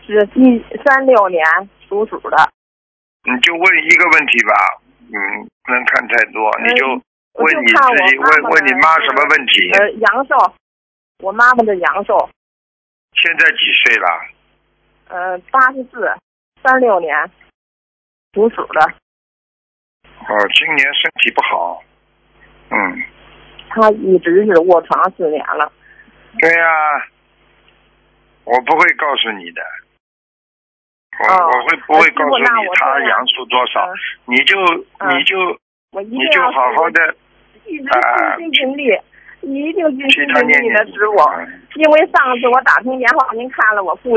是36年属鼠的。 你就问一个问题吧，不能看太多，你就问你自己，问你妈什么问题？ 阳寿，我妈妈的阳寿。 现在几岁了 84，36年属鼠的。 今年身体不好。 她一直是卧床4年了。 对呀，我不会告诉你的。我不会告诉你他阳寿多少，你就好好的， 一直尽心尽力，一定尽心尽力的师傅。因为上次我打通电话，您看了我父